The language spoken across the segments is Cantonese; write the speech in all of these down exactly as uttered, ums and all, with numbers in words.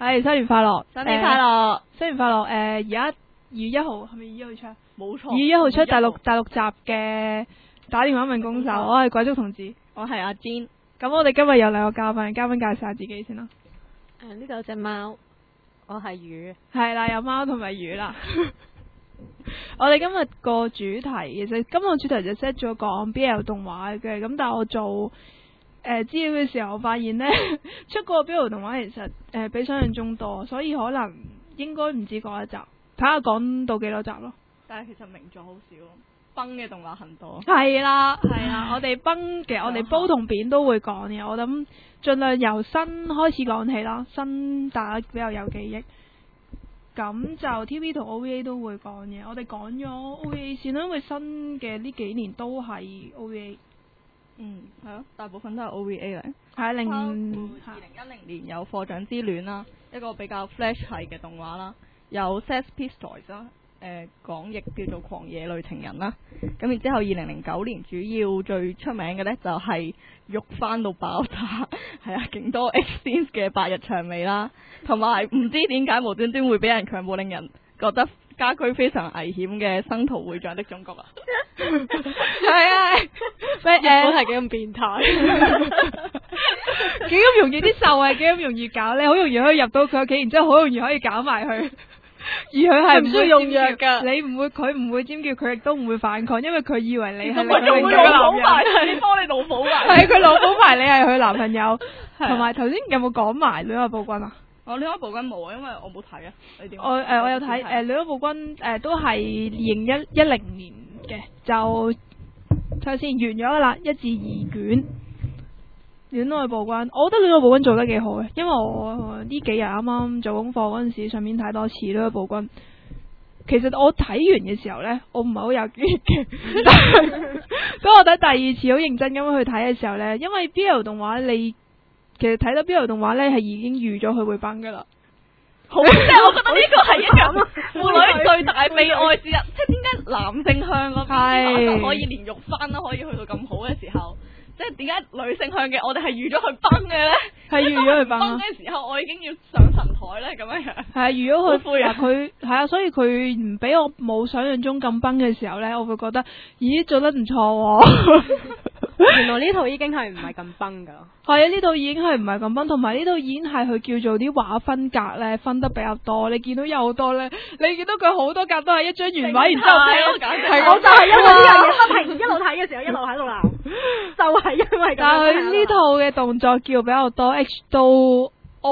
係新年快樂， 新年快樂， 新年快樂。誒，而家二月一號係咪二月一號出？ 冇錯， 二月一號出第六第六集嘅打電話問攻手，我係鬼足同志， 我係阿 Jean。 咁我哋今日有兩個嘉賓，嘉賓介紹下自己先啦。 誒，呢度有隻貓，我係魚。 係啦，有貓同埋魚啦。我哋今日個主題，其實今日個主題就 set 咗講 B L 動畫嘅，咁但係我做誒資料嘅時候，我發現呢出過 B L 動畫其實誒、呃、比想象中多，所以可能應該唔止講一集，睇下講到幾多集咯。 但係其實名作好少，崩嘅動畫很多。 係啦，係啦，我哋崩嘅，我哋煲同扁都會講嘅，我諗盡量由新開始講起啦，新大家比較有記憶。咁就 T V 同 O V A 都會講嘅，我哋講咗 O V A 先啦，因為新嘅呢幾年都係 O V A。 嗯，係咯，大部分都係 O V A 嚟。 係零二零一零年有課長之戀啦，一個比較 flash 系嘅動畫啦，有 Sex Pistols 啦。誒港譯叫做狂野女情人啦，咁然之後二零零九年主要最出名嘅呢，就係肉翻到爆炸，係啊，勁多 X scenes 嘅白日薔薇啦，同埋唔知點解無端端會俾人強暴，令人覺得家居非常危險嘅生徒會長的中國啊， 係啊，咩誒係幾咁變態， 幾咁容易啲受係幾咁容易搞，你好容易可以入到佢屋企，然之後好容易可以搞埋佢。而佢係唔需要用藥噶，你唔會，佢唔會尖叫，佢亦都唔會反抗，因為佢以為你係佢嘅男人， 你幫你老母埋， 係佢老母埋，你係佢男朋友。同埋頭先有冇講埋《戀愛暴君》啊？ 我《戀愛暴君》冇啊，因為我冇睇啊。你點？ 我誒、呃、我有睇誒《戀愛暴君》誒都係二零一一零年嘅，就睇下先完咗啦，一至二卷。戀愛暴君，我覺得戀愛暴君做得幾好嘅，因為我呢幾日啱啱做功課嗰陣時，上面睇多次戀愛暴君。其實我睇完嘅時候呢，我唔係好有記憶嘅。當我睇第二次好認真咁去睇嘅時候呢，因為 B L 動畫你其實睇到 B L 動畫呢係已經預咗佢會崩噶啦。 好，即係我覺得呢個係一樣婦女最大悲哀之一。即係點解男性向嗰邊就可以連肉翻都可以去到咁好嘅時候？即係點解女性向嘅我哋係預咗佢崩嘅咧？係預咗佢崩嘅時候，我已經要上神台咧，咁樣樣。係啊，預咗佢灰啊！ 佢係啊，所以佢唔俾我冇想象中咁崩嘅時候咧，我會覺得咦做得唔錯喎。 原來呢套已經係唔係咁崩噶。 係啊，呢度已經係唔係咁崩，同埋呢度已經係佢叫做啲畫分格咧分得比較多。你見到有好多咧，你見到佢好多格都係一張原畫，然之後係我就係因為呢樣嘢不停一路睇嘅時候一路喺度鬧，就係因為咁。 但係佢呢套嘅動作叫比較多 H 都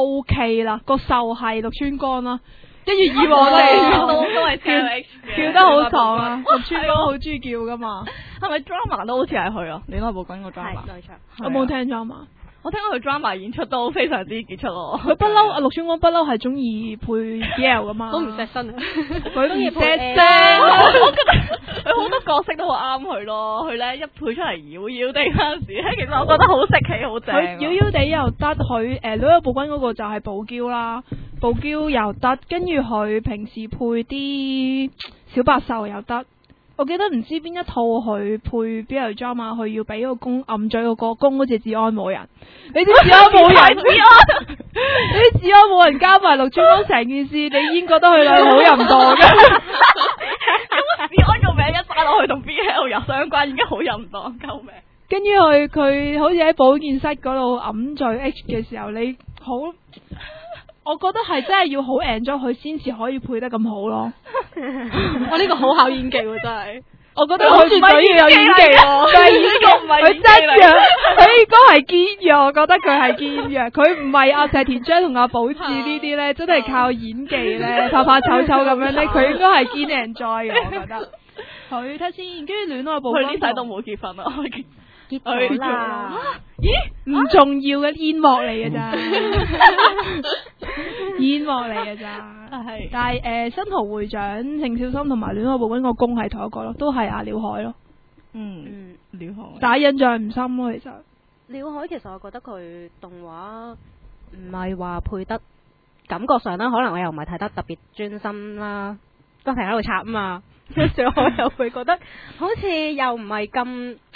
OK 啦，個受係陸川光啦。一如以往嚟， 都都係跳 H 叫得好爽啊！陸川光好中意叫噶嘛， 係咪 drama 都好似係佢啊？戀愛暴君個 drama， 我冇聽 drama， 我聽過佢 drama 演出都非常之傑出咯。 佢不嬲，阿陸川光不嬲係中意配 B L 噶嘛， 都唔錫身啊！ 佢唔錫身， 我覺得佢好多角色都好啱佢咯。佢咧一配出嚟妖妖地嗰陣時咧，其實我覺得好食氣，好正。 佢妖妖地又得，佢誒戀愛暴君嗰個就係寶嬌啦。暴嬌又得，跟住佢平時配啲小白獸又得。我記得唔知邊一套佢配 B L drama，佢要俾個公暗嘴個個公好似治安冇人，你知治安冇人，治安，你啲治安冇人加埋陸川光成件事，你已經覺得佢兩個好淫蕩嘅。 咁治安個名一打落去同 B L 有相關，已經好淫蕩，救命！ 跟住佢佢好似喺保健室嗰度揞嘴 H 嘅時候，你好。我覺得係真係要好 enjoy 佢先至可以配得咁好咯。 我呢個好考演技喎，真係。 我覺得佢絕對要有演技喎，但係呢個唔係佢真嘅，佢應該係堅嘅。我覺得佢係堅嘅，佢唔係阿石田章同阿寶志呢啲咧，真係靠演技咧，怕怕醜醜咁樣咧，佢應該係堅 enjoy 嘅。我覺得。佢睇先，跟住戀愛部分。 佢呢世都冇結婚啊！ 結咗啦！ 咦？唔重要嘅煙幕嚟嘅咋，煙幕嚟嘅咋。係。但係誒，新圖會長鄭少森同埋戀愛部分個公係同一個咯，都係阿廖海咯。 嗯，廖海。 但係印象唔深咯，其實。 廖海其實我覺得佢動畫唔係話配得，感覺上啦，可能我又唔係睇得特別專心啦，不停喺度插啊嘛，跟住我又會覺得好似又唔係咁。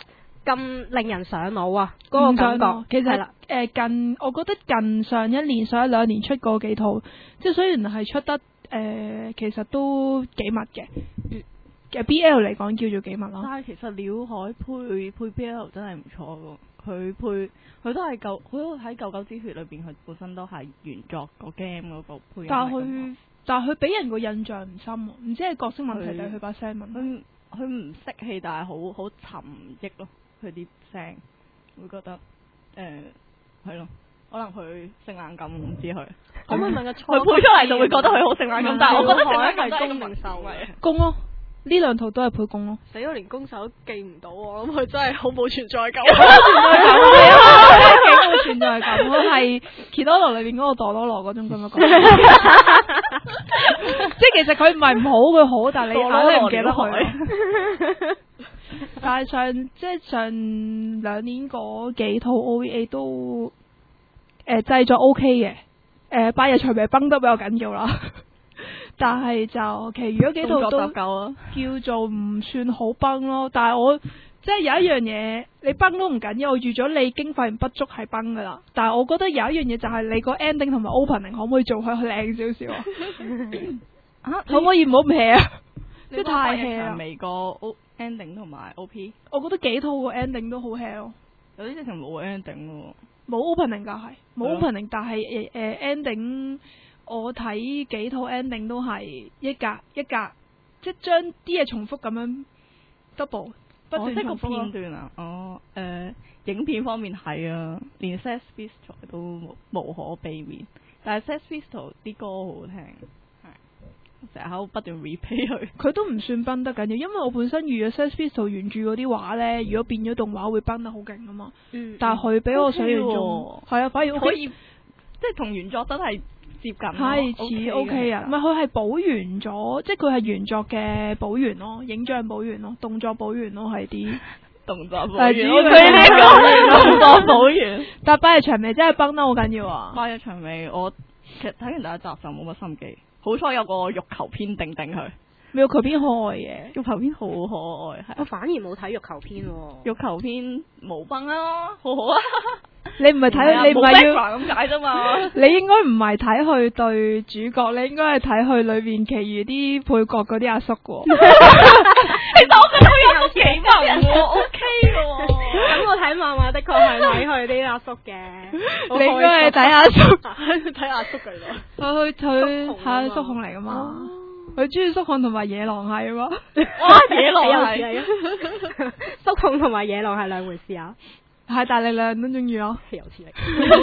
咁令人上腦啊，嗰、個感覺。 其實係啦， 誒近，我覺得近上一年、上一兩年出過幾套，即係雖然係出得誒、呃，其實都幾密嘅。嘅 B L 嚟講叫做幾密啦。 但係其實鳥海配配 B L 真係唔錯噶，佢配佢都係舊，佢喺《舊九之血》裏邊，佢本身都係原作個 game 嗰個配音嚟㗎嘛。 但係佢但係佢俾人個印象唔深喎，唔知係角色問題定係佢把聲問題。 佢佢唔識氣，但係好好沉鬱咯，佢啲聲會覺得誒係咯，可能佢性冷感唔知佢。 可唔可以問個佢配出嚟就會覺得佢好性冷感，但係我覺得性冷感係係攻定受嘅。 攻咯，呢兩套都係配攻咯。 死我連攻手都記唔到，我諗佢真係好冇存在感。 係啊，幾冇存在感咯，係 Kidono 裏邊嗰個朵朵羅嗰種咁嘅角色。即係其實佢唔係唔好，佢好，但係你硬係唔記得佢。但係上即係上兩年嗰幾套 O V A 都誒製作 O K 嘅，誒八日長命崩得比較緊要啦。但係就其餘嗰幾套都叫做唔算好崩咯。但係我即係有一樣嘢，你崩都唔緊要，我預咗你經費不足係崩噶啦。但係我覺得有一樣嘢就係你個 ending 同埋 opening 可唔可以做開靚少少啊？啊，可唔可以唔好咁 hea 啊？即係太 hea 啦。 未個 O ending 同埋 O P， 我覺得幾套個 ending 都好 hea 咯。 有啲直情冇 ending 喎。 冇 opening 㗎係，冇 opening，但係誒誒 ending。我睇幾套 ending 都係一格一格，即係將啲嘢重複咁樣 double 不斷重複。 個片段啊，哦，誒、呃，影片方面係啊，連 Sex Pistols 都無，無可避免。但係 Sex Pistols 啲歌好好聽，係成日喺度不斷 repeat 佢。 佢都唔算崩得緊要，因為我本身預咗 Sex Pistols 原著嗰啲畫咧，如果變咗動畫會崩得好勁啊嘛。嗯。但係佢比我想象中係啊，反而可以，即係同原作真係。接近係似 O K 啊，唔係佢係補完咗，即係佢係原作嘅補完咯，影像補完咯，動作補完咯，係啲動作補完。 主要係呢個動作補完。 但係八日長尾真係崩得好緊要啊！ 八日長尾我其實睇完第一集就冇乜心機，好彩有個欲求篇定定佢。 欲求篇可愛嘅， 欲求篇好可愛，係。 我反而冇睇欲求篇喎。 欲求篇冇崩啊，好好啊！ 你唔係睇，你唔係要咁解啫嘛？ 你應該唔係睇佢對主角，你應該係睇佢裏邊其餘啲配角嗰啲阿叔嘅。 其實我覺得佢阿叔幾萌喎，O K 嘅。 咁我睇漫畫的確係睇佢啲阿叔嘅。 你應該係睇阿叔， 睇阿叔嚟㗎。 佢佢係叔控嚟噶嘛？佢中意叔控同埋野狼係啊嘛？ 哇，野狼係叔控同埋野狼係兩回事啊！ 係大力量都中意咯， 有磁力。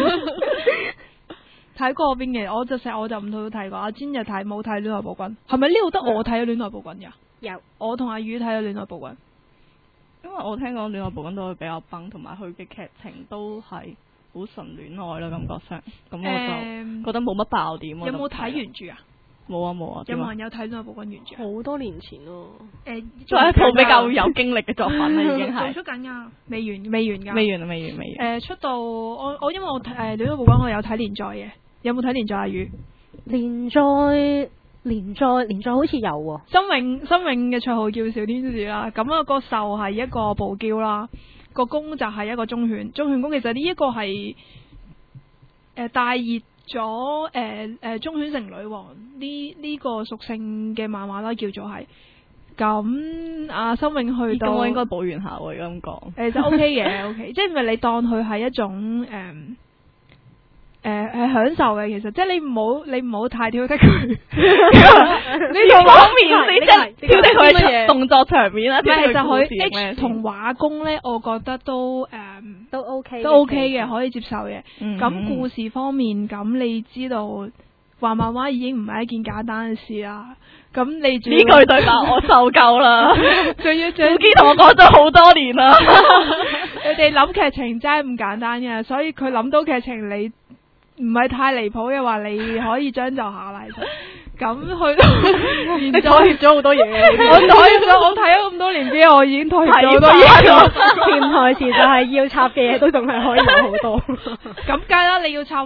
睇過邊嘅？我就成我就唔套睇過。阿詹就睇冇睇《戀愛暴君》，係咪呢度得我睇咗《戀愛暴君》噶？ 有， 我同阿宇睇咗《戀愛暴君》， 因為我聽講《戀愛暴君》都會比較崩，同埋佢嘅劇情都係好純戀愛啦，感覺上。咁我就覺得冇乜爆點。 有冇睇原著啊？ 冇啊冇啊！ 有冇人有睇《戀愛暴君》原著？ 好多年前咯。 誒， 作為一套比較有經歷嘅作品啦，已經係做出緊噶，未完未完噶， 未完未完未完。 誒，出到我我因為我誒《戀愛暴君》我有睇連載嘅，有冇睇連載啊？宇連載連載連載好似有喎。 新穎新穎嘅綽號叫小天使啦，咁啊個獸係一個暴驕啦，個公就係一個忠犬，忠犬公其實呢一個係誒大熱咗誒誒忠犬成女王呢呢個屬性嘅漫畫啦，叫做係。咁阿新穎去到， 我應該補完下喎，咁講。 誒就 OK 嘅，OK，即係因為你當佢係一種誒誒係享受嘅，其實即係你唔好你唔好太挑剔佢。呢個方面你真係挑剔佢嘅動作場面啦， 唔係就佢佢 H 同畫工咧，我覺得都誒都 OK 都 OK 嘅，可以接受嘅。咁故事方面，咁你知道畫漫畫已經唔係一件簡單嘅事啦。咁你呢句對白我受夠啦， 仲要仲要同我講咗好多年啦。 你哋諗劇情真係唔簡單嘅，所以佢諗到劇情你唔係太離譜嘅話，你可以將就下嚟。咁去到你妥協咗好多嘢。 我妥協咗，我睇咗咁多年之後，我已經妥協咗好多嘢。 潛台詞就係要插嘅嘢都仲係可以有好多。 咁梗啦，你要插。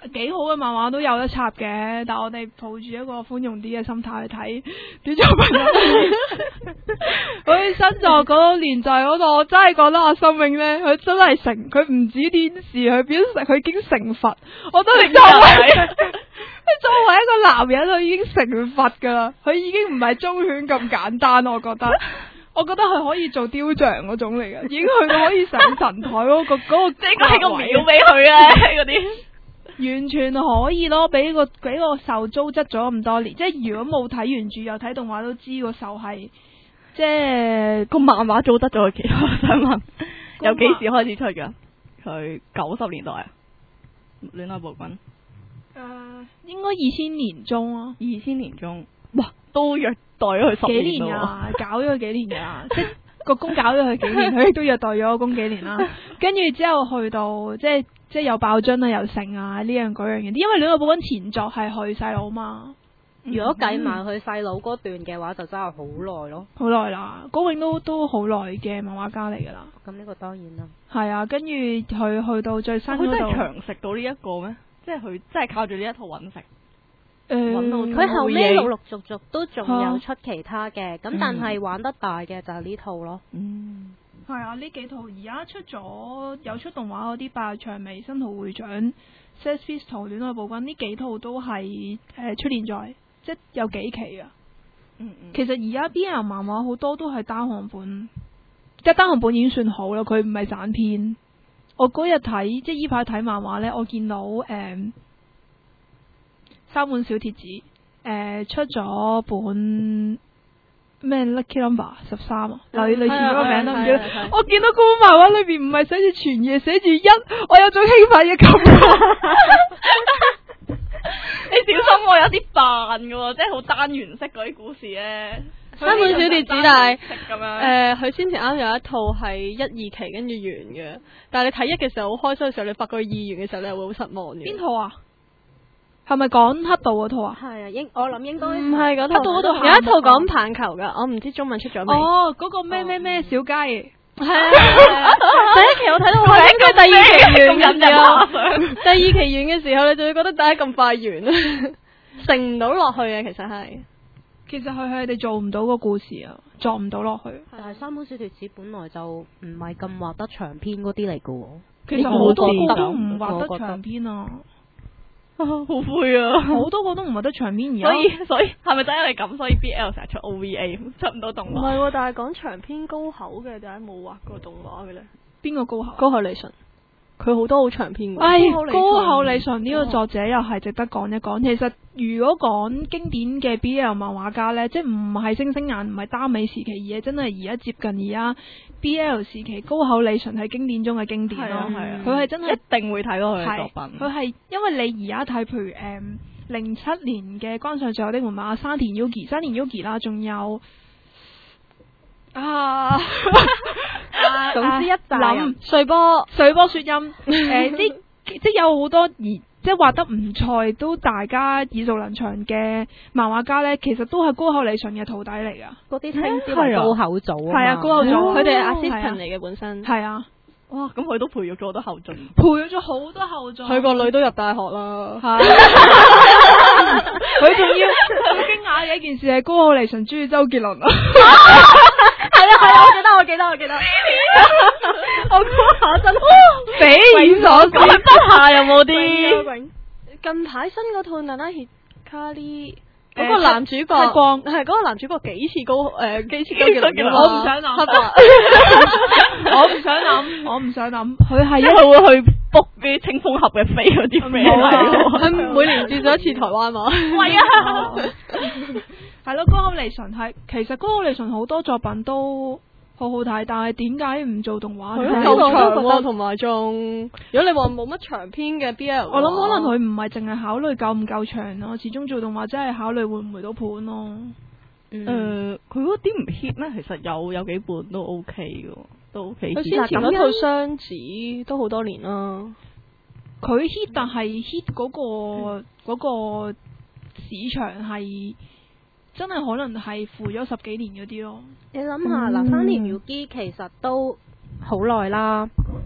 幾好嘅漫畫都有得插嘅，但我哋抱住一個寬容啲嘅心態去睇啲作品。佢新作嗰個連載嗰度，我真係覺得阿心穎咧，佢真係成，佢唔止天使，佢變成佢已經成佛。我覺得你作為佢作為一個男人，佢已經成佛噶啦，佢已經唔係忠犬咁簡單。我覺得，我覺得佢可以做雕像嗰種嚟嘅，已經去到可以上神台嗰、嗰個嗰、嗰個， 應該係個廟俾佢咧嗰啲。 完全可以咯，俾個俾個受糟質咗咁多年，即係如果冇睇原著又睇動畫都知個受係，即係個漫畫早得咗佢幾多？我想問，由幾時開始出㗎？佢九十年代啊，戀愛暴君。 誒、呃，應該二千年中咯， 二千年中，哇，都虐待咗佢十幾年年啊，搞咗佢幾年噶，即係個公搞咗佢幾年，佢亦都虐待咗個公幾年啦。跟住之後去到即係即係有爆樽啊，又成啊，呢樣嗰樣嘢。因為戀愛暴君前作係佢細佬嘛， 如果計埋佢細佬嗰段嘅話，就真係好耐咯。 好耐啦，高永都都好耐嘅漫畫家嚟噶啦。 咁呢個當然啦。 係啊，跟住佢去到最新嗰度， 佢真係長食到呢一個咩？即係佢真係靠住呢一套揾食。 誒， 揾到佢後尾陸陸續續都仲有出其他嘅，咁、啊、但係玩得大嘅就係呢套咯。 嗯， 係啊，呢幾套而家出咗有出動畫嗰啲《白薔薇》、《新桃會長》、《Sex Pistols》、《戀愛暴君》呢幾套都係誒、呃、出連載，即係有幾期啊。 嗯嗯。 其實而家 B L 漫畫好多都係單行本，即係單行本已經算好啦，佢唔係散篇。我嗰日睇即係依排睇漫畫咧，我見到誒。呃三本小貼紙，誒、呃、出咗本咩 Lucky Number 十三啊，類類似嗰個名都唔記得。我見到嗰本漫畫裏邊唔係寫住全夜，寫住一，我有種興奮嘅感覺。 你小心我有啲扮嘅，即係好單元式嗰啲故事咧。 三本小貼紙，但係咁樣誒，佢先前啱有一套係一二期跟住完嘅，但係你睇一嘅時候好開心嘅時候，你發覺佢二完嘅時候，你係會好失望嘅。 邊套啊？係咪講黑道嗰套啊？ 係啊，應我諗應該唔係嗰套， 黑道嗰套有一套講棒球噶，我唔知中文出咗未。 哦，嗰、嗰個咩咩咩小雞，係啊，第一期我睇到好開心，跟住第二期完嘅時候，第二期完嘅時候，你就會覺得第一咁快完，成唔到落去啊！其實係， 其實佢係哋做唔到個故事啊，做唔到落去。 但係三本小貼紙本來就唔係咁畫得長篇嗰啲嚟噶喎。 其實好多個都唔畫得長篇啊。 好灰啊！ 好多個都唔係得長篇，而所以所以係咪真係因為咁，所以 B L 成日出 O V A 出唔到動畫？ 唔係喎，但係講長篇高口嘅，點解冇畫過動畫嘅咧？ 邊個高口？ 高口李純，佢好多好長篇嘅。 唉，高口李純呢個作者又係值得講一講。其實如果講經典嘅 B L 漫畫家呢，即係唔係星星眼，唔係耽美時期，而係真係而家接近而家 B L 時期，高口李純係經典中嘅經典咯。佢係、啊、真係一定會睇到佢嘅作品。 佢係因為你而家睇，譬如誒零七年嘅關上最後的門馬、山田 Yuki、山田 Yuki 啦，仲有啊， 總之一諗碎波碎波雪音誒，即即有好多而即畫得唔錯，都大家耳熟能詳嘅漫畫家咧，其實都係高口李純嘅徒弟嚟噶。 嗰啲稱之為高口組啊， 係啊，高口組， 佢哋係 assistant 嚟嘅本身。 係啊， 哇！咁佢都培育咗好多後進， 培育咗好多後進。 佢個女都入大學啦。 係。佢仲要好驚訝嘅一件事係高口李純中意周杰倫啊！ 係啊係啊，我記得我記得我記得。 我估下真匪夷所思， 佢筆下有冇啲？ 近排新嗰套《Nana Hikari》嗰個男主角係光， 係嗰個男主角幾次高誒幾次周杰倫㗎嘛？ 我唔想諗，我唔想諗，我唔想諗，佢係佢會去 book 啲清風俠嘅飛嗰啲 friend， 佢每年轉咗一次台灣嘛？ 係啊， 係咯，高口李純係其實高口李純好多作品都好好睇，但係點解唔做動畫？ 佢夠長喎，同埋仲如果你話冇乜長篇嘅 B L， 我諗可能佢唔係淨係考慮夠唔夠長咯，始終做動畫真係考慮會唔會到盤咯。 誒，佢嗰啲唔 hit 咩？其實有有幾本都 OK 嘅，都 OK。 佢先前嗰套雙子都好多年啦。 佢 hit 但係 hit 嗰個嗰個市場係。真係可能係負咗十幾年嗰啲咯。 你諗下嗱，山田裕貴其實都好耐啦。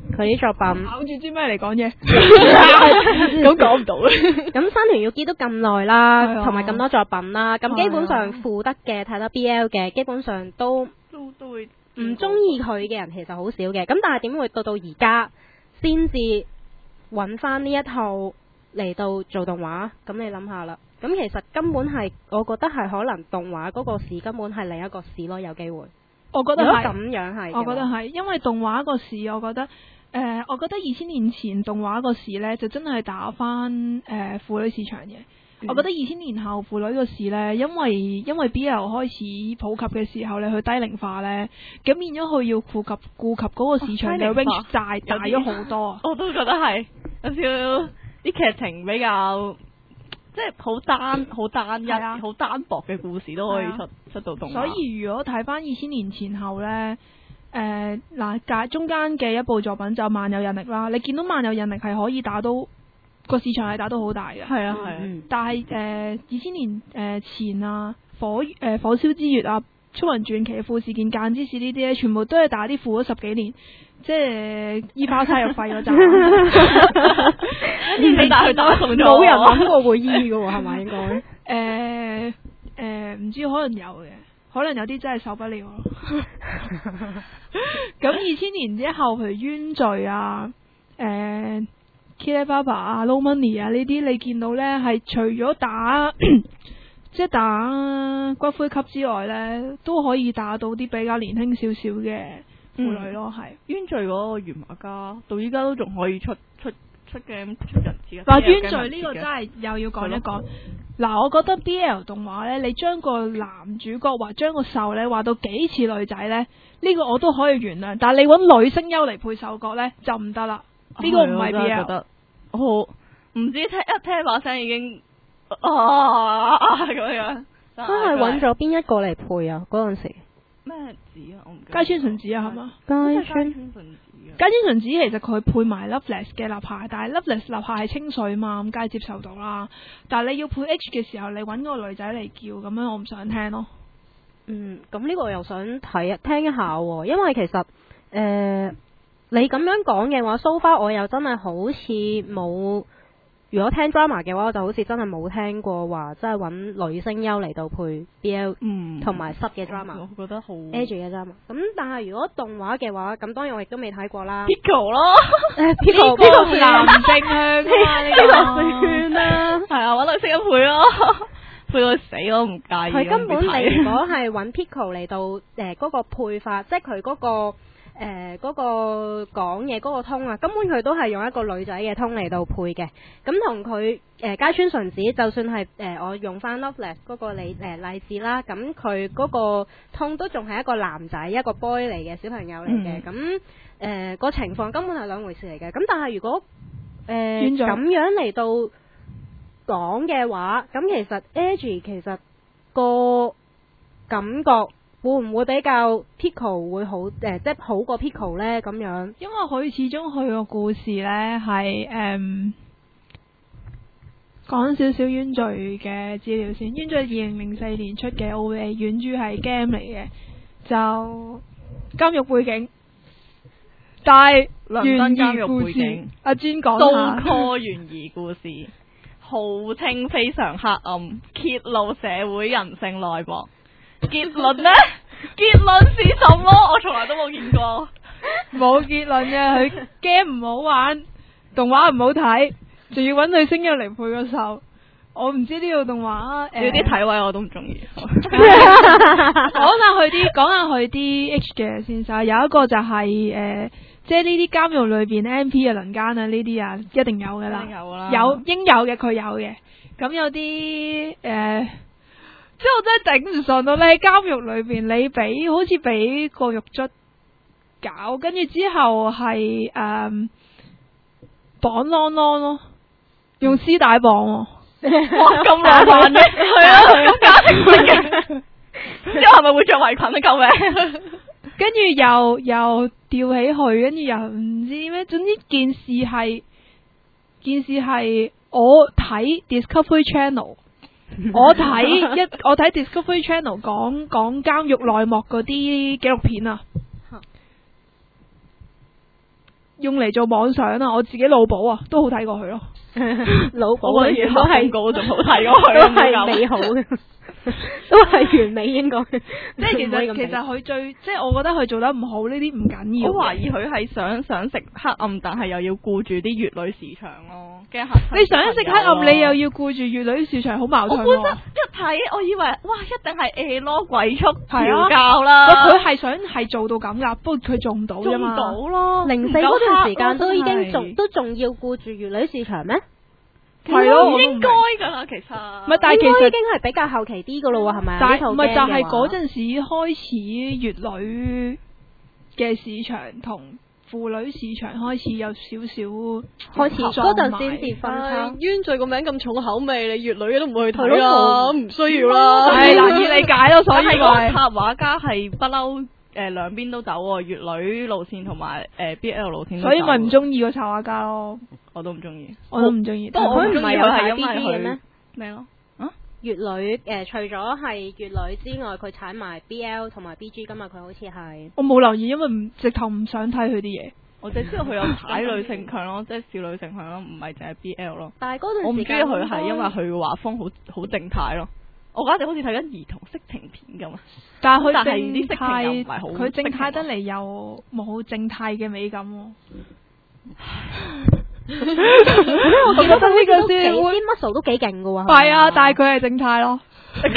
佢啲作品。 咬住支咩嚟講嘢？ 咁講唔到咧。 咁山田裕貴都咁耐啦， 係啊同埋咁多作品啦，咁基本係上啊負得嘅睇得 B L 嘅，基本上都都都會唔中意佢嘅人其實好少嘅。咁但係點會到到而家先至揾翻呢一套嚟到做動畫？咁你諗下啦。咁其實根本係，我覺得係可能動畫嗰個市根本係另一個市咯，有機會。 我覺得係如果咁樣係嘅話， 我覺得係，因為動畫個市，我覺得誒、呃，我覺得二千年前動畫個市呢，就真係打翻誒婦女市場嘅。 嗯我覺得二千年後婦女個市呢，因為因為 B L 開始普及嘅時候咧，佢低齡化呢，咁變咗佢要顧及顧及嗰個市場嘅哦低齡化 range 大大咗好多啊！ 我都覺得係有少少啲劇情比較即係好單好單一係啊好單薄嘅故事都可以係出出到動畫。 所以如果睇翻二千年前後呢，誒嗱介中間嘅一部作品就萬有引力啦，你見到萬有引力係可以打到個市場係打到好大嘅。 係啊係啊， 嗯但係誒二千年誒、呃、前啊，火誒、呃、火燒之月啊，速雲傳奇、富士見間之士呢啲咧，全部都係打啲負咗十幾年，即係醫包差藥費嗰陣。 你帶佢打送咗， 冇人諗過會醫嘅喎，係咪應該？ 誒誒唔知可能有嘅，可能有啲真係受不了咯。咁二千年之後，譬如冤罪啊，誒 Killer Baba 啊、Low Money 啊呢啲，你見到咧係除咗打即係打骨灰級之外咧，都可以打到啲比較年輕少少嘅婦女咯，係、 冤罪嗰個原畫家到依家都仲可以出出出 game 出人設嗱， 嘅。 冤罪呢個真係又要講一講。嗱，我覺得 B L 動畫呢，你將個男主角或將個受呢畫到幾似女仔呢，呢、呢個我都可以原諒。但係你揾女聲優嚟配受角呢，就唔得啦。呢、個唔係 B 覺 L。 得好唔知聽一聽把聲已經啊咁樣。 真係揾咗邊一個嚟配啊？嗰陣時咩字啊？我唔記得。 街村純子啊，係嘛？ 街村村純子啊。 街村純子其實佢配埋 Loveless 嘅立下，但係 Loveless 立下係清水嘛，咁梗係接受到啦。但係你要配 H 嘅時候，你揾個女仔嚟叫，咁樣我唔想聽咯。 嗯，咁呢個我又想睇聽一下喎，因為其實誒、呃、你咁樣講嘅話，so far 我又真係好似冇。如果聽 drama 嘅話，我就好似真係冇聽過話，真係揾女聲優嚟到配 B L 嗯， 同埋濕嘅 drama， 我覺得好 edge 嘅 drama。咁但係如果動畫嘅話，咁當然我亦都未睇過啦。 Pico 咯， 誒 Pico 呢個男正向啊嘛，呢呢個個算啦。 係啊，揾女識一配咯，配到死我唔介意。 佢根本我唔會睇你如果係揾 Pico 嚟到誒嗰個配法，即係佢嗰個。誒嗰個講嘢嗰個通啊，根本佢都係用一個女仔嘅通嚟到配嘅，咁同佢誒街村純子，就算係誒、呃、我用翻 Loveless 嗰個例誒、呃、例子啦，咁佢嗰個通都仲係一個男仔一個 boy 嚟嘅小朋友嚟嘅，咁誒個情況根本係兩回事嚟嘅。咁但係如果誒咁、呃、樣嚟到講嘅話，咁其實 Edge 其實個感覺。會唔會比較 Pico 會好誒、呃，即係好過 Pico 呢？咁樣， 因為佢始終佢個故事呢係誒講少少冤罪嘅資料先。冤罪二零零四年出嘅 O V A，原著係 game 嚟嘅，就監獄背景，但係倫敦監獄故事背景， 阿專講刀下。 科懸疑故事，號稱非常黑暗，揭露社會人性內幕。結論呢？結論是什麼？我從來都冇見過。 冇結論嘅，佢 game 唔好玩，動畫唔好睇，仲要揾女聲優嚟配個手。我唔知呢套動畫誒， 有啲體位我都唔中意。 講下佢啲，講下佢啲 H 嘅先生，有一個就係、是、誒、呃，即係呢啲監獄裏邊 M P 嘅輪奸啊，呢啲啊一定有噶啦， 一定有啦， 有應有嘅佢有嘅，咁有啲誒。呃即係我真係頂唔順到，你喺監獄裏邊，你俾好似俾個獄卒搞，跟住之後係誒綁啷啷咯，用絲帶綁喎， 哇咁浪漫嘅，係啊，咁家庭式嘅，之後係咪會着圍裙啊？救命！ 跟住又又吊起佢，跟住又唔知咩，總之件事係件事係我睇 Discovery Channel。我睇一我睇 Discovery Channel 講講監獄內幕嗰啲紀錄片啊， 用嚟做網上啊，我自己腦補啊，都好睇過佢咯。 腦補我嘅嘢都係廣告仲好睇過佢， 都係美好嘅，都係完美應該。 即係其實其實佢最即係我覺得佢做得唔好呢啲唔緊要嘅。 我懷疑佢係想想食黑暗，但係又要顧住啲粵女市場咯，驚嚇親你想食黑暗， 朋友咯你又要顧住粵女市場，好矛盾喎。 我本身一睇，我以為哇，一定係 A 咯鬼畜係啊調教啦， 佢係想係做到咁噶，不過佢做唔到啫做唔嘛。 到咯。 零四唔夠嗰段時黑咯間都已經真係仲都仲要顧住粵女市場咩？ 係咯， 唔應該㗎啦，其實。 唔係，但係其實應該已經係比較後期啲噶咯喎，係咪啊？ 但呢套係唔係就係 game 嘅話嗰陣時開始粵女嘅市場同婦女市場開始有少少開始嗰陣先至分唉叉。 冤罪個名咁重口味，你粵女嘅都唔會去睇係啦， 咯唔需要啦。 係難以理解咯，所以但係嗰個咪插畫家係不嬲誒兩邊都走喎，粵女路線同埋誒 B L 路線都走。 所以咪唔中意個插畫家咯， 我都唔中意。 我都唔中意。 不過我唔中意佢唔係有睇佢係因 B 為 G 嘅咩佢？咩咯？啊？ 粵女誒，除咗係粵女之外，佢踩埋 B L 同埋 B G 噶嘛，佢好似係。 我冇留意，因為唔直頭唔想睇佢啲嘢。 我淨係知道佢有踩女性向咯，即係少女性向咯，唔係淨係 B L 咯。 但係嗰我唔中意段時間佢係因為佢嘅畫風好好靜態咯。我覺得好似睇緊兒童色情片咁啊！ 但係佢但係啲色情又唔靜態， 係好佢靜態得色情嚟又冇靜態嘅美感喎。 我覺得呢個都幾先會啲 muscle 都幾勁噶喎。 係啊，但係佢係靜態咯。 我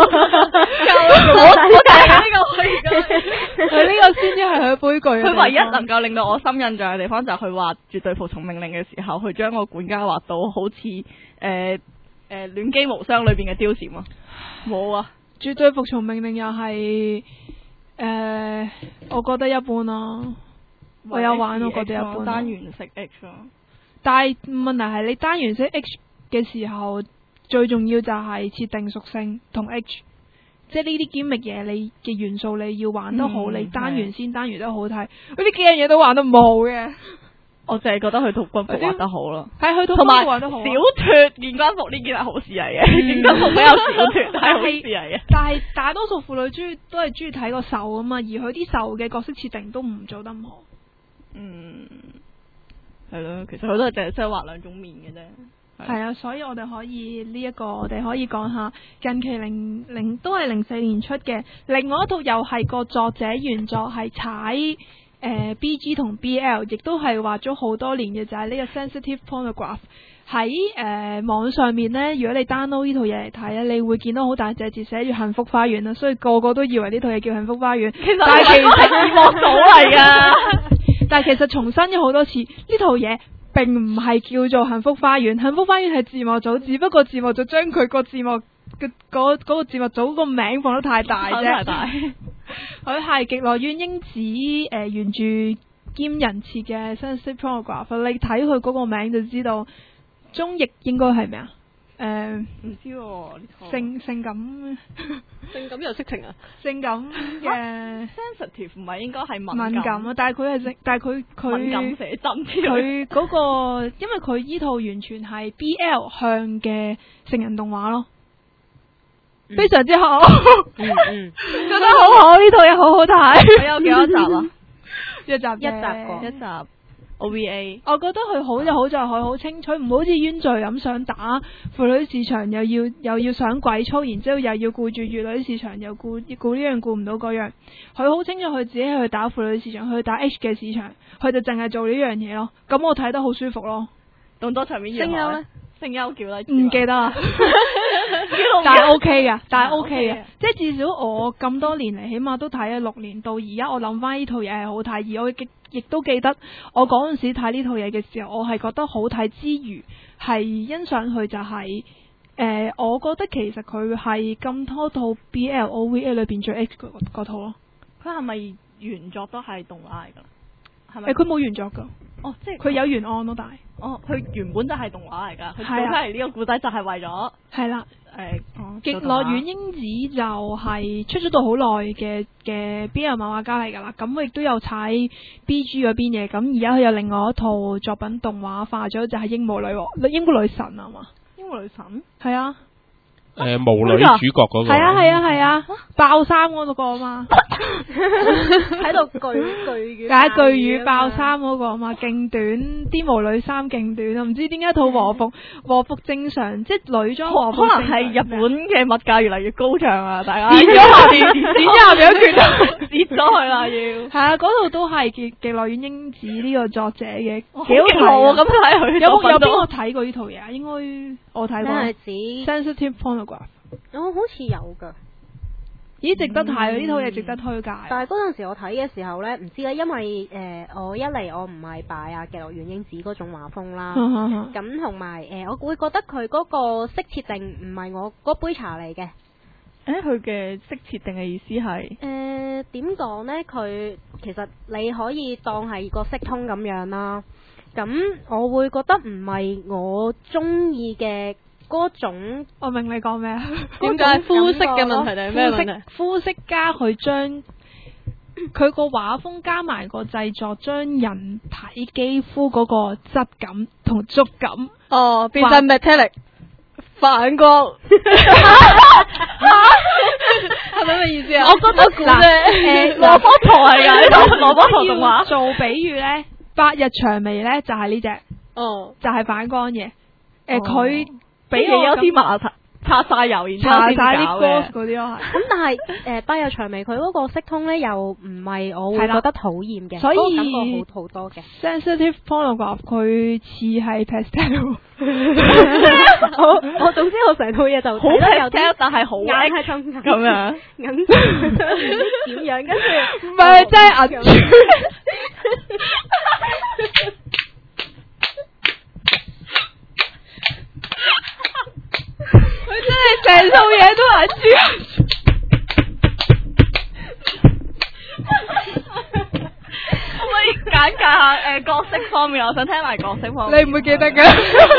我就係呢個可以㗎。 佢呢個先至係佢杯具嘅地方。 佢唯一能夠令到我深印象嘅地方就係佢畫絕對服從命令嘅時候，佢將個管家畫到好似誒誒戀機無雙裏邊嘅貂蟬啊！冇啊！ 絕對服從命令又係誒，我覺得一般咯。我有玩，我覺得一般咯。 單元式 H 咯。 但係問題係你單元式 H 嘅時候，最重要就係設定屬性同 H，即係呢啲 gimmick 嘢，你嘅元素你要玩得好， 嗯你單元先單元得好睇。嗰啲幾樣嘢都玩得唔好嘅， 我淨係覺得佢套軍服畫得好咯， 係去到同埋玩得好啊。 小脱件軍服呢件係好事嚟嘅，件軍服比較小脱係好事嚟嘅。 但係大多數婦女中意都係中意睇個受啊嘛，而佢啲受嘅角色設定都唔做得唔好。 嗯，係咯，其實佢都係淨係識畫兩種面嘅啫。 係啊，所以我哋可以呢一、這個，我哋可以講下近期零零都係零四年出嘅，另外一套又係個作者原作係踩誒、呃、B G 同 B L， 亦都係畫咗好多年嘅，就係、是、呢個 sensitive pornograph。喺誒、呃、網上面呢，如果你 download 呢套嘢嚟睇咧，你會見到好大隻字寫住幸福花園啦，所以個個都以為呢套嘢叫幸福花園。 其實但係其實係字幕組嚟噶。 但係其實重申咗好多次，呢套嘢並唔係叫做幸福花園，幸福花園係字幕組，只不過字幕組將佢個字幕嘅嗰嗰個字幕組個名放得太大啫。 太大。 佢係極樂苑英子誒、呃、原著兼人設嘅 sensitive pornograph， 你睇佢嗰個名就知道，中譯應該係咩啊？誒、呃， 唔知喎呢套性性感性感又色情啊！ 性感嘅 sensitive 唔係應該係敏敏感啊，但係佢係性，但係佢佢敏感寫真之類。 佢嗰、個，因為佢依套完全係 B L 向嘅成人動畫咯， 嗯非常之好， 嗯嗯， 覺得好好，呢套嘢好好睇。 佢有幾多集啊？ 一集啫一集過一集 O V A。 我覺得佢好就好在佢好清楚，唔好似冤罪咁想打婦女市場，又要又要想鬼粗，然之後又要顧住粵女市場，又顧顧呢樣顧唔到嗰樣。佢好清楚佢自己去打婦女市場，去打 H 嘅市場，佢就淨係做呢樣嘢咯。咁我睇得好舒服咯。 動作場面聲優咧， 聲優叫咧， 唔記得啦，但係 OK 嘅，但係 OK 嘅，即係至少我咁多年嚟，起碼都睇咗六年，到而家我諗翻呢套嘢係好睇，而我亦亦都記得我嗰陣時睇呢套嘢嘅時候，我係覺得好睇之餘，係欣賞佢就係、是、誒、呃，我覺得其實佢係咁多套 B L O V A 裏邊最 H 嗰嗰套咯。 佢係咪原作都係動畫嚟噶？係誒、 咪？ 佢冇原作噶， 哦，即係佢有原案咯，但係哦，佢原本就係動畫嚟噶，佢做係啊出嚟呢個故仔就係為咗係啦。 誒，哦極樂苑英子就係出咗到好耐嘅嘅 B L 漫畫家嚟㗎啦，咁我亦都有踩 B G 嗰邊嘢，咁而家佢有另外一套作品動畫化咗，就係、是《鸚鵡女王》《鸚鵡女神》啊嘛， 鸚鵡女神係啊， 誒無女主角嗰個。 係啊係啊係啊，爆衫嗰個啊嘛， 喺度巨巨解巨乳爆衫嗰個啊嘛，勁短啲無女衫勁短啊，唔知點解套和服和服正常，即係女裝和服可正常能係日本嘅物價越嚟越高漲啊！大家跌咗下邊，跌咗下邊一拳跌咗去啦，要係啊，嗰度都係極極樂園英子呢個作者嘅，幾好幾睇啊！ 咁睇佢有冇有邊個個睇過呢套嘢啊？應該我睇過咩係指？ Sensitive Pornograph。 我好似有㗎。 咦，值得睇呢套嘢，值得推介。 但係嗰陣時我睇嘅時候呢，唔知咧，因為誒、呃、我一嚟我唔係擺啊極樂園英子嗰種畫風啦，咁同埋誒我會覺得佢嗰個色設定唔係我嗰杯茶嚟嘅。 誒，佢嘅色設定嘅意思係誒點講呢？佢其實你可以當係個色通咁樣啦。咁我會覺得唔係我中意嘅嗰種。 我明你講咩啊？ 點解膚色嘅問題定係咩問題？ 膚色加佢將佢個畫風加埋個製作，將人體肌膚嗰個質感同觸感， 哦，變晒 metallic 反光，係咪咁嘅意思啊？ 我覺得嗱，誒羅波圖係㗎，呢套羅波圖動畫。 做比喻咧，百日薔薇咧就係呢只， 哦， 就係反光嘅。誒， 哦佢俾俾我有啲麻擦擦晒油，然之後先搽晒啲搞 gloss 嘅。 嗰啲咯，係。 咁但係誒百日薔薇佢嗰個色通呢，又唔係我會係啦覺得討厭嘅， 所以嗰個感覺好好多嘅。 Sensitive Pornograph 佢似係 pastel。 我我總之我成套嘢就好睇得有 pastel，但係好硬硬係衝咁咁樣。 硬點樣？跟住唔係真係銀住。佢真係成套嘢都係豬。 可唔可以簡介下誒角色方面？我想聽埋角色方面。 你唔會記得㗎？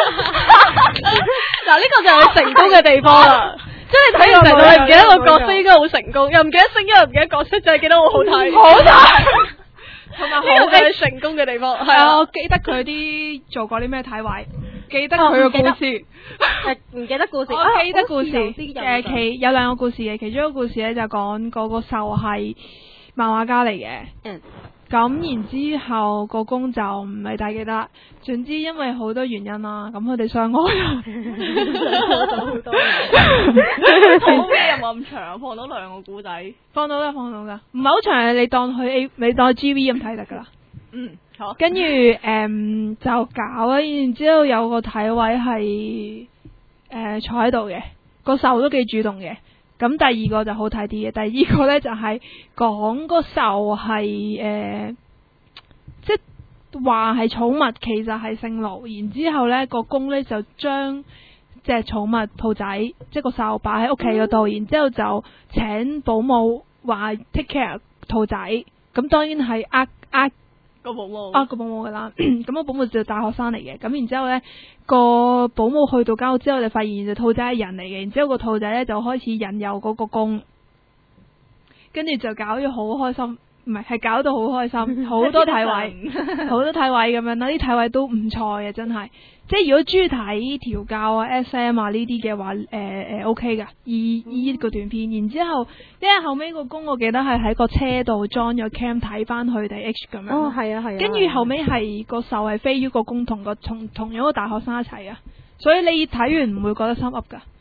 嗱呢個就係佢成功嘅地方啦。即係睇完成套，你唔記得個角色應該好成功，又唔記得聲音，又唔記得角色，就係記得好好睇。 好睇。 同埋好就係成功嘅地方。係係啊， 啊， 我記得佢啲做過啲咩體位，記得佢個故事。 誒唔記得故事， 我記得故事， 啊好似有啲誒印象其有兩個故事嘅，其中一個故事咧就講嗰個獸係漫畫家嚟嘅， 嗯咁然之後個公就唔係太記得，總之因為好多原因啦，咁佢哋相愛啦。 好多套咩又冇咁長，放到兩個古仔。 放到啦，放到噶，唔係好長，你當佢 A，你當佢 G V 咁睇得噶啦。 嗯，好。 跟住誒就搞啦，然之後有個體位係誒坐喺度嘅，個獸都幾主動嘅。咁第二個就好睇啲嘅，第二個咧就係講個獸係誒，即係話係寵物，其實係姓盧。然之後咧個公咧就將隻寵物兔仔，即係個獸擺喺屋企嗰度，然之後就請保姆話 take care 兔仔。咁當然係呃呃。 個保姆啊個保姆噶啦，咁個保姆就大學生嚟嘅，咁然之後咧個保姆去到間屋之後就發現隻兔仔係人嚟嘅，然之後個兔仔咧就開始引誘嗰個公，跟住就搞咗好開心，唔係係搞到好開心，好多體位，好多體位咁樣啦，啲體位都唔錯嘅，真係，即係如果中意睇調教啊 S M 啊呢啲嘅話，誒、呃、誒 O K 噶，依依個短片，然之後因為後尾個公我記得係喺個車度裝咗 cam 睇翻佢哋 H 咁樣， 哦係啊係啊， 跟住後尾係個獸係飛於個公同個同同樣個大學生一齊啊，所以你睇完唔會覺得心噏噶。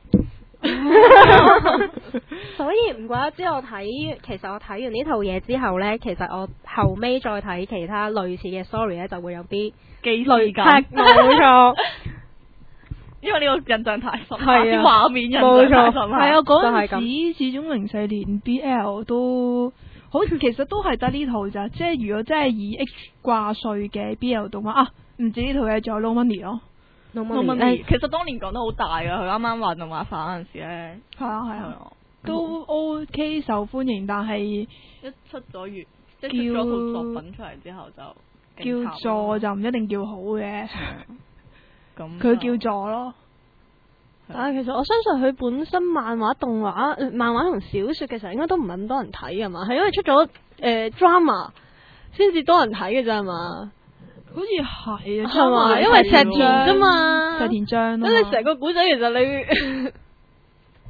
所以唔怪得知我睇，其實我睇完呢套嘢之後呢，其實我後尾再睇其他類似嘅 story 咧，就會有啲記類感， 冇錯， 因為呢個印象太深， 係啊啲畫面印象冇錯太深。 係啊，嗰就係陣時始終零四年 B L 都好，其實都係得呢套咋，即係如果真係以 H 掛帥嘅 B L 動畫啊，唔止呢套嘢，仲有 No Money 咯。 No No Money Money，其實當年講得好大噶，佢啱啱畫動畫化嗰陣時咧， 係啊係啊， 係啊， 都 OK 受歡迎，但係一出咗月，即係出咗套作品出嚟之後就勁叫慘座就唔一定叫好嘅， 咁佢就叫座咯。 但係其實我相信佢本身漫畫、動畫、呃漫畫同小說嘅時候，應該都唔係咁多人睇㗎嘛，係因為出咗誒、呃、drama 先至多人睇嘅咋係嘛？ 好似係啊， 係嘛？因為石田啫嘛， 石田章咯。 咁你成個古仔其實你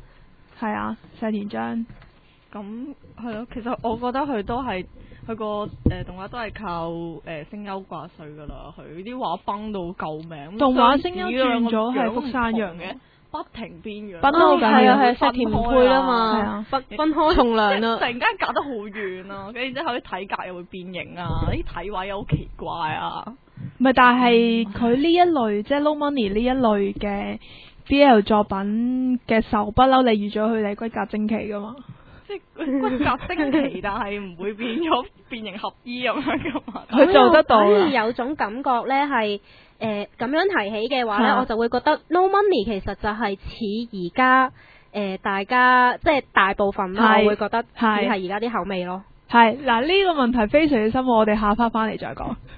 係啊，石田彰。 咁係咯，其實我覺得佢都係佢個誒動畫都係靠誒、呃、聲優掛帥噶啦，佢啲畫崩到救命。 動畫聲優轉咗係福山陽嘅，不停變樣。 分開係啊係石田唔配啦嘛， 係啊， 分分開重量啦突。然間隔得好遠啊，跟住之後啲體格又會變形啊，啲體位又好奇怪啊。 唔係，但係佢呢一類即係 Low Money 呢一類嘅 B L 作品嘅受不嬲，你預咗佢哋骨骼精奇噶嘛？ 即係骨骼精奇，但係唔會變咗變形合衣咁樣噶嘛？ 佢做得到所啦以有種感覺呢係誒咁樣提起嘅話呢， 係啊我就會覺得 No Money 其實就係似而家誒大家即係大部分啦， 係我會覺得似係係而家啲口味咯。 係嗱，呢個問題非常之深，我哋下翻翻嚟再講。